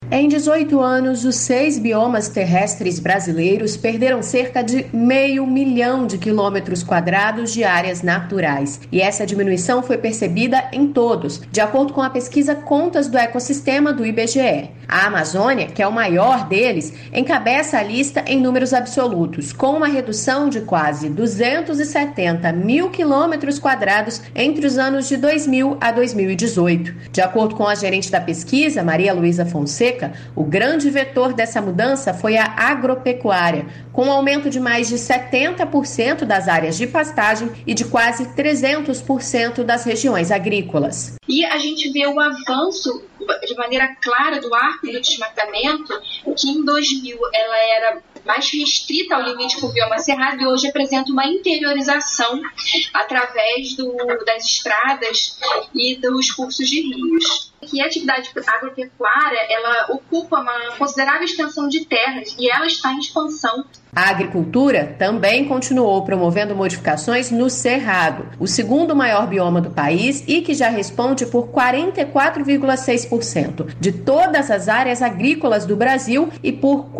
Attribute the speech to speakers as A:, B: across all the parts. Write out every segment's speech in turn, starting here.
A: Em 18 anos, os 6 biomas terrestres brasileiros perderam cerca de 500 mil de quilômetros quadrados de áreas naturais. E essa diminuição foi percebida em todos, de acordo com a pesquisa Contas do Ecossistema do IBGE. A Amazônia, que é o maior deles, encabeça a lista em números absolutos, com uma redução de quase 270 mil quilômetros quadrados entre os anos de 2000 a 2018. De acordo com a gerente da pesquisa, Maria Luísa Fonseca, o grande vetor dessa mudança foi a agropecuária, com um aumento de mais de 70% das áreas de pastagem e de quase 300% das regiões agrícolas.
B: E a gente vê o avanço de maneira clara do arco do desmatamento, que em 2000 ela era mais restrita ao limite por bioma cerrado e hoje apresenta uma interiorização através das estradas e dos cursos de rios. Que a atividade agropecuária, ela ocupa uma considerável extensão de terras e ela está em expansão.
A: A agricultura também continuou promovendo modificações no Cerrado, o segundo maior bioma do país e que já responde por 44,6% de todas as áreas agrícolas do Brasil e por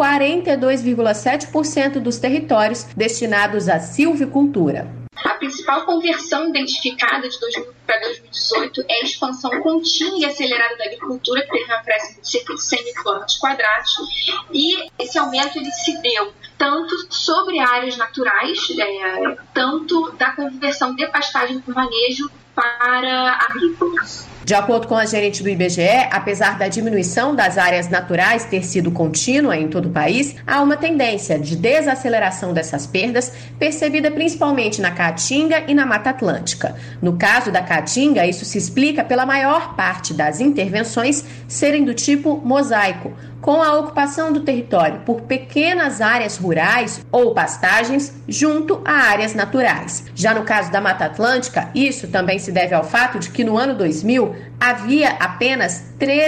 A: 42,7% dos territórios destinados à silvicultura.
B: A principal conversão identificada de 2000 para 2018 é a expansão contínua e acelerada da agricultura, que teve um acréscimo de cerca de 100 mil quilômetros quadrados, e esse aumento ele se deu tanto sobre áreas naturais, tanto da conversão de pastagem por manejo para agrícolas.
A: De acordo com a gerente do IBGE, apesar da diminuição das áreas naturais ter sido contínua em todo o país, há uma tendência de desaceleração dessas perdas, percebida principalmente na Caatinga e na Mata Atlântica. No caso da Caatinga, isso se explica pela maior parte das intervenções serem do tipo mosaico, com a ocupação do território por pequenas áreas rurais ou pastagens junto a áreas naturais. Já no caso da Mata Atlântica, isso também se deve ao fato de que no ano 2000 havia apenas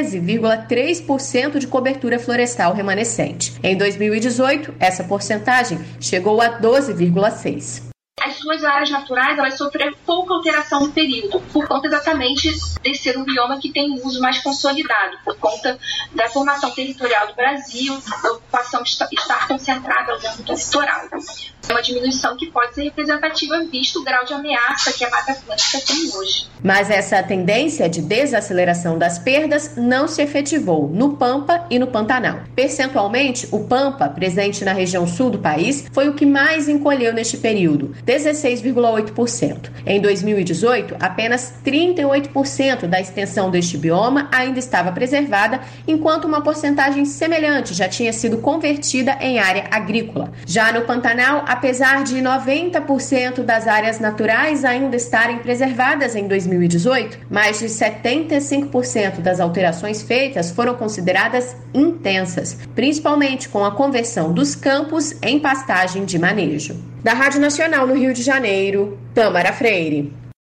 A: 13,3% de cobertura florestal remanescente. Em 2018, essa porcentagem chegou a 12,6%.
B: As suas áreas naturais, elas sofreram pouca alteração no período, por conta exatamente de ser um bioma que tem um uso mais consolidado, por conta da formação territorial do Brasil, da ocupação estar concentrada dentro do litoral. É uma diminuição que pode ser representativa visto o grau de ameaça que a Mata Atlântica tem hoje.
A: Mas essa tendência de desaceleração das perdas não se efetivou no Pampa e no Pantanal. Percentualmente, o Pampa, presente na região sul do país, foi o que mais encolheu neste período, 16,8%. Em 2018, apenas 38% da extensão deste bioma ainda estava preservada, enquanto uma porcentagem semelhante já tinha sido convertida em área agrícola. Já no Pantanal, apesar de 90% das áreas naturais ainda estarem preservadas em 2018, mais de 75% das alterações feitas foram consideradas intensas, principalmente com a conversão dos campos em pastagem de manejo. Da Rádio Nacional no Rio de Janeiro, Tâmara Freire.